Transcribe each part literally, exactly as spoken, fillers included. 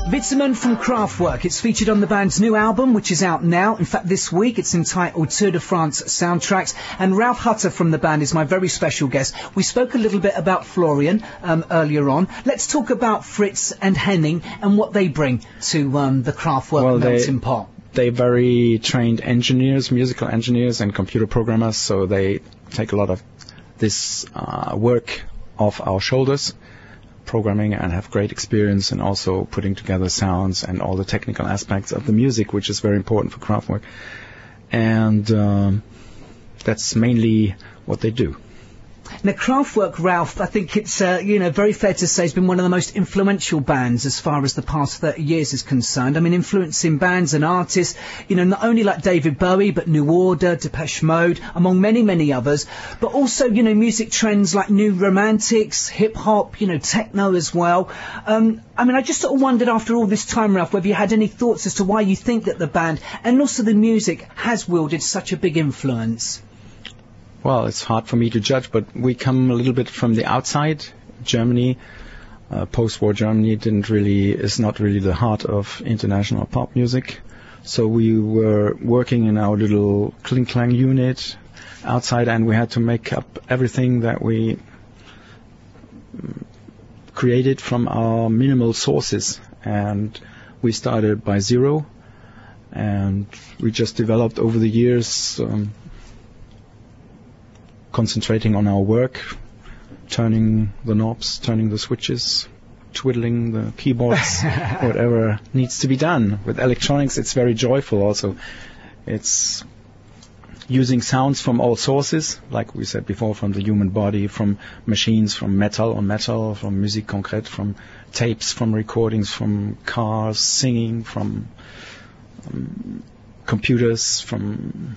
Witzerman from Kraftwerk. It's featured on the band's new album, which is out now. In fact, this week it's entitled Tour de France Soundtracks. And Ralf Hutter from the band is my very special guest. We spoke a little bit about Florian um, earlier on. Let's talk about Fritz and Henning and what they bring to um, the Kraftwerk well, melting pot. They're very trained engineers, musical engineers and computer programmers, so they take a lot of this uh, work off our shoulders, programming, and have great experience in also putting together sounds and all the technical aspects of the music, which is very important for Kraftwerk. And um, that's mainly what they do. Now, Kraftwerk, Ralf, I think it's, uh, you know, very fair to say has been one of the most influential bands as far as the past thirty years is concerned. I mean, influencing bands and artists, you know, not only like David Bowie, but New Order, Depeche Mode, among many, many others, but also, you know, music trends like New Romantics, hip-hop, you know, techno as well. Um, I mean, I just sort of wondered after all this time, Ralf, whether you had any thoughts as to why you think that the band and also the music has wielded such a big influence. Well, it's hard for me to judge, but we come a little bit from the outside. Germany, uh, post-war Germany didn't really, is not really the heart of international pop music. So we were working in our little Kling Klang unit outside, and we had to make up everything that we created from our minimal sources. And we started by zero, and we just developed over the years, um, concentrating on our work, turning the knobs, turning the switches, twiddling the keyboards, whatever needs to be done. With electronics, it's very joyful also. It's using sounds from all sources, like we said before, from the human body, from machines, from metal on metal, from musique concrète, from tapes, from recordings, from cars singing, from um, computers, from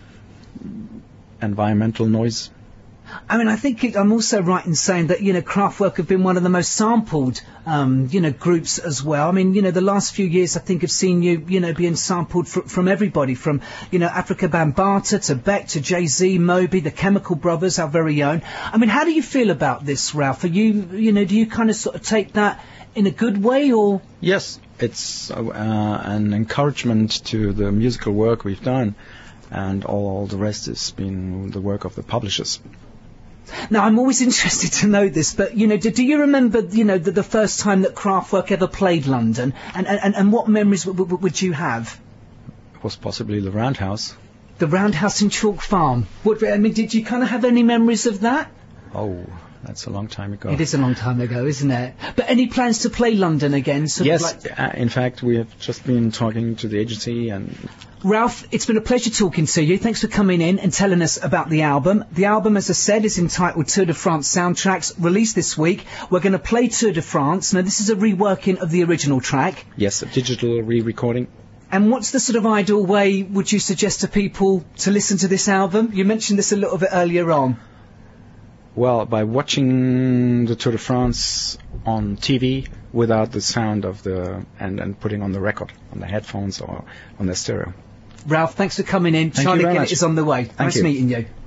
environmental noise. I mean, I think it, I'm also right in saying that, you know, Kraftwerk have been one of the most sampled, um, you know, groups as well. I mean, you know, the last few years, I think, have seen you, you know, being sampled fr- from everybody, from, you know, Afrika Bambaataa to Beck to Jay-Z, Moby, the Chemical Brothers, our very own. I mean, how do you feel about this, Ralf? Are you, you know, do you kind of sort of take that in a good way, or? Yes, it's uh, an encouragement to the musical work we've done, and all the rest has been the work of the publishers. Now, I'm always interested to know this, but, you know, do, do you remember, you know, the, the first time that Kraftwerk ever played London? And, and, and what memories w- w- would you have? It was possibly the Roundhouse. The Roundhouse in Chalk Farm. What, I mean, did you kind of have any memories of that? Oh, that's a long time ago. It is a long time ago, isn't it? But any plans to play London again? Sort yes, of like uh, in fact, we have just been talking to the agency and... Ralf, it's been a pleasure talking to you. Thanks for coming in and telling us about the album. The album, as I said, is entitled Tour de France Soundtracks, released this week. We're going to play Tour de France. Now, this is a reworking of the original track. Yes, a digital re-recording. And what's the sort of ideal way would you suggest to people to listen to this album? You mentioned this a little bit earlier on. Well, by watching the Tour de France on T V without the sound of the... and, and putting on the record, on the headphones or on the stereo. Ralf, thanks for coming in. Thank Charlie you very Ginnett much. is on the way. Thank Nice you. meeting you.